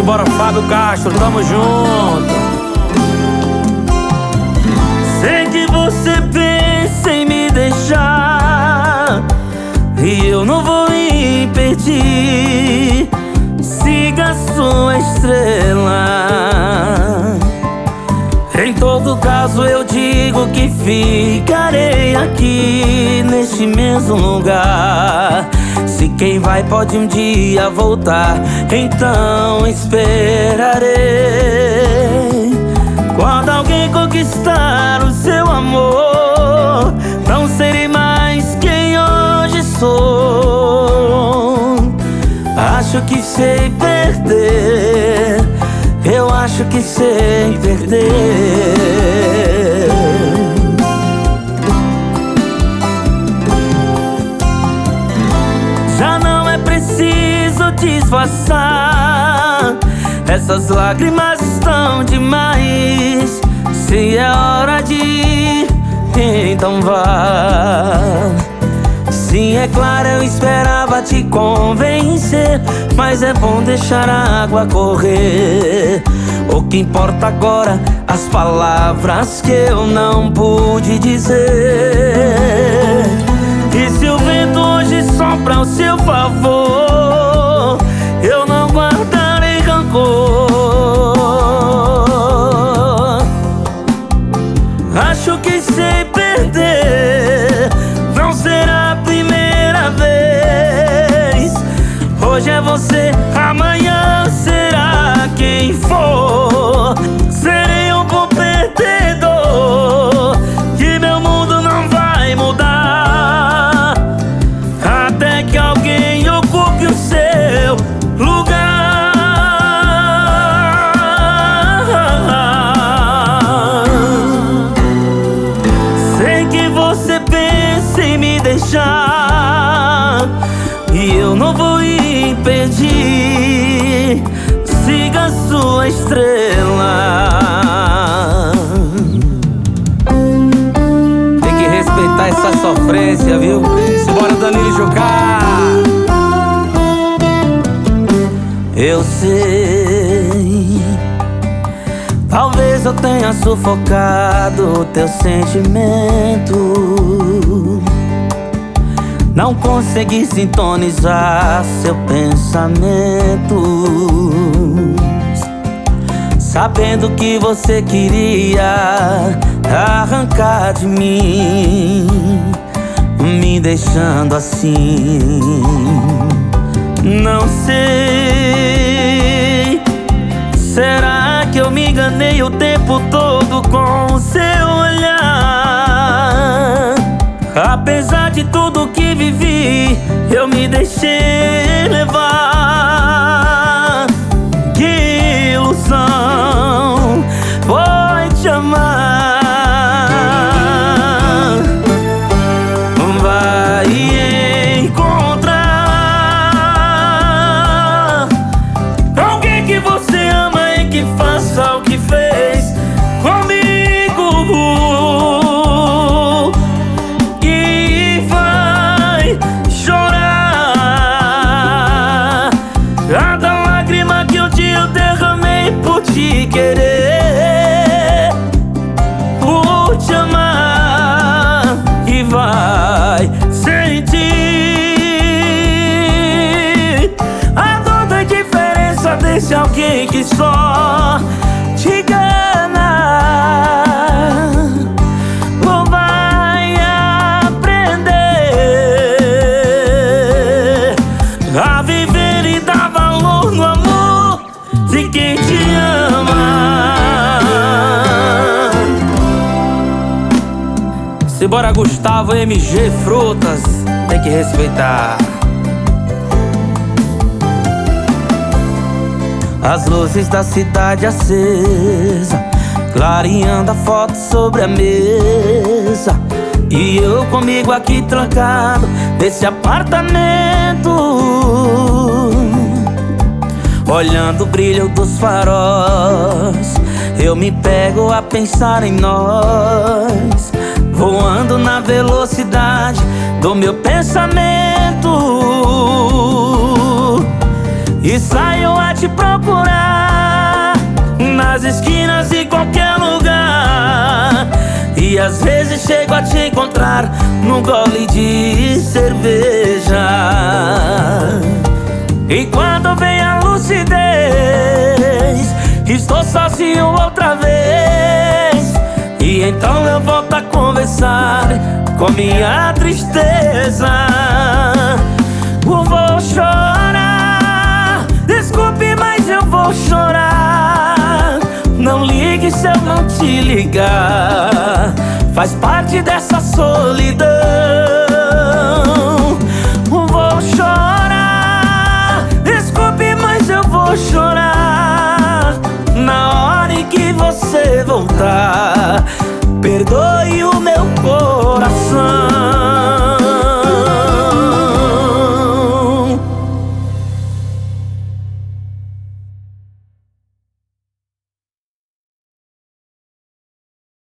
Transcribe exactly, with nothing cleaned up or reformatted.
Simbora, Fábio Castro, tamo junto. Sei que você pensa em me deixar e eu não vou impedir. Siga sua estrela. Em todo caso eu digo que ficarei aqui neste mesmo lugar. Se quem vai pode um dia voltar, então esperarei. Quando alguém conquistar o seu amor, não serei mais quem hoje sou. Acho que sei perder, eu acho que sei perder. Já não é preciso disfarçar, essas lágrimas estão demais. Se é hora de ir, então vá. Sim, é claro, eu esperava te convencer, mas é bom deixar a água correr. O que importa agora, as palavras que eu não pude dizer. E se o vento hoje sopra ao seu favor, eu não guardarei rancor. Acho que sei perder, não será a primeira vez. Hoje é você, amanhã será quem for. Serei um bom perdedor, que meu mundo não vai mudar, até que alguém ocupe o seu lugar. Sei que você pensa em me deixar e eu não vou impedir. Siga sua estrela. Tem que respeitar essa sofrência, viu? Simbora, Danilo e Jucá. Eu sei, talvez eu tenha sufocado o teu sentimento. Não consegui sintonizar seu pensamento, sabendo que você queria arrancar de mim, me deixando assim. Não sei, será que eu me enganei o tempo todo com o seu olhar? Apesar de tudo que vivi, eu me deixei levar. Que ilusão foi te amar. Vai encontrar alguém que você ama e que faça o que fez comigo, que vai chorar cada lágrima que um dia eu derramei por te querer, por te amar, e vai sentir a dor da diferença desse alguém que só te engana. Ou vai aprender a viver e dar valor no amor de quem te ama. Simbora, Gustavo M G Frutas, tem que respeitar. As luzes da cidade acesa, clareando a foto sobre a mesa, e eu comigo aqui trancado nesse apartamento, olhando o brilho dos faróis. Eu me pego a pensar em nós, voando na velocidade do meu pensamento, e saio a te procurar. das esquinas e qualquer lugar. E às vezes chego a te encontrar num gole de cerveja. E quando vem a lucidez, estou sozinho outra vez. E então eu volto a conversar com minha tristeza. Vou chorar, desculpe, mas eu vou chorar. Não ligue se eu não te ligar, faz parte dessa solidão. Vou chorar, desculpe, mas eu vou chorar na hora em que você voltar.